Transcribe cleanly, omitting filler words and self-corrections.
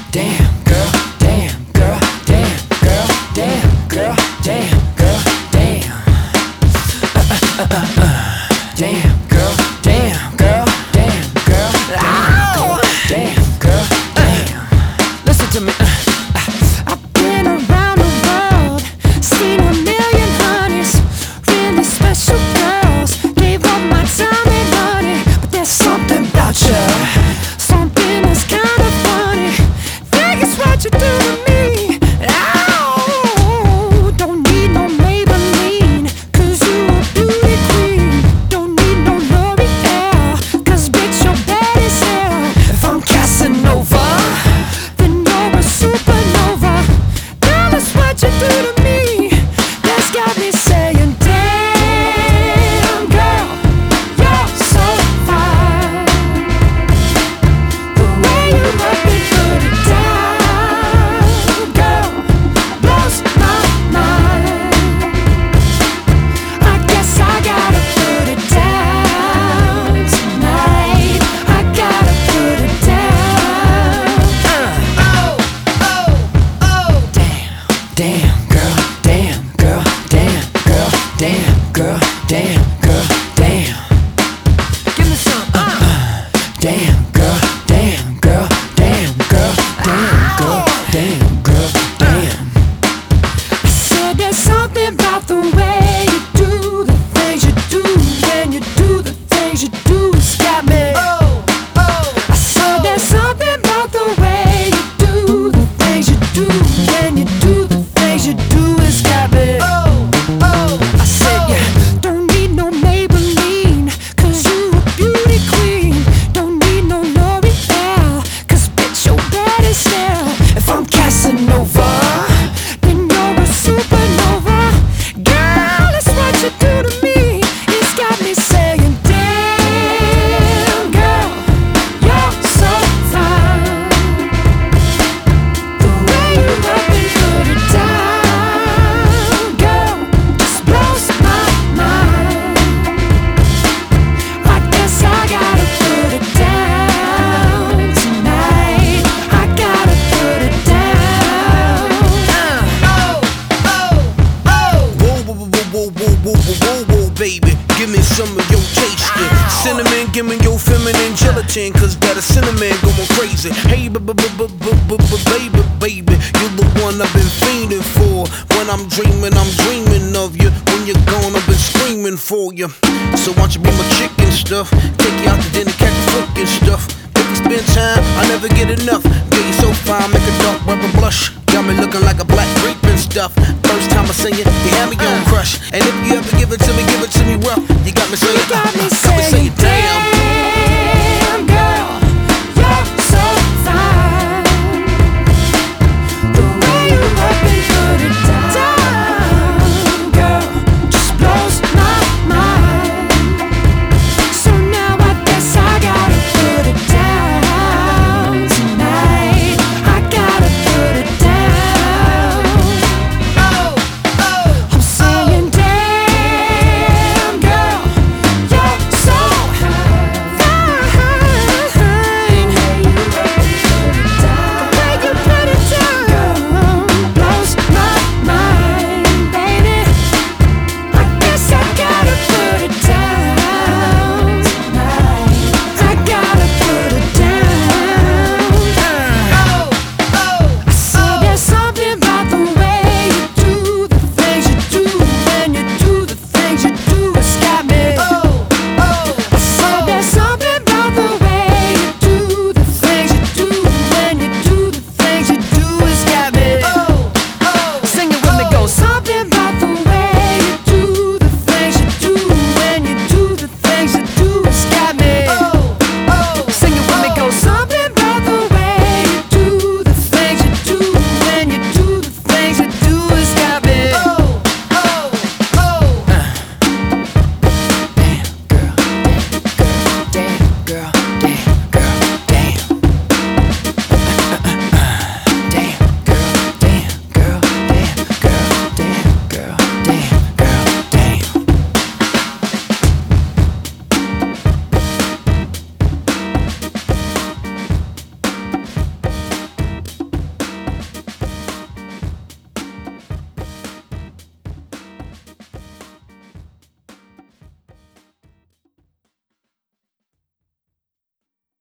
damn girl, damn girl, damn girl, damn girl, damn girl, damn. Damn girl, damn girl, damn girl, damn girl, damn. Listen to me. I've been around the world, seen a million honeys, really special girls. Gave up my time and money, but there's something about you, something that's kind of funny. Think it's what you do to me. Oh, don't need no Maybelline, 'cause you a beauty queen. Don't need no L'Oreal, 'cause bitch you're bad as hell. If I'm Casanova, Then you're a supernova. Girl, that's what you do to me. That's got me saying, damn girl, you're so fine. The way you look and put it down, girl, blows my mind. I guess I gotta put it down tonight. I gotta put it down. damn girl, damn girl, damn girl, damn girl, damn girl, damn. Give me some. Damn girl, damn girl, damn girl, damn girl, damn girl, damn. I said there's something about the way you do the things you do. When you do the things you do, it's got me. I said there's something about the way you do the things you do. When you do the things you do, it's got me. I said yeah, don't need no Maybelline, 'cause you a beauty queen. Don't need no L'Oreal, 'cause bitch you're bad as hell. If I'm Casanova, Then you're a supernova. Girl, that's what you do to me. It's got me saying, damn girl, you're so fine. The way you look and put it down, girl, just blows my mind. I guess I gotta put it down tonight. I gotta put it down. Whoa, baby, give me some of your taste. Cinnamon, give me your feminine gelatin, 'cause that a cinnamon going crazy. Hey, baby, you're the one I've been fiending for. When I'm dreaming of you. When you're gone, I've been screaming for you. So why don't you be my chick and stuff? Take you out to dinner, catch a flick and stuff. If we spend time, I never get enough. Girl, you so fine, make a dark weapon blush. Got me looking like a black grape and stuff. First time I sing it, you had me on crush. And if you ever give it to me rough. You got me saying, got me saying,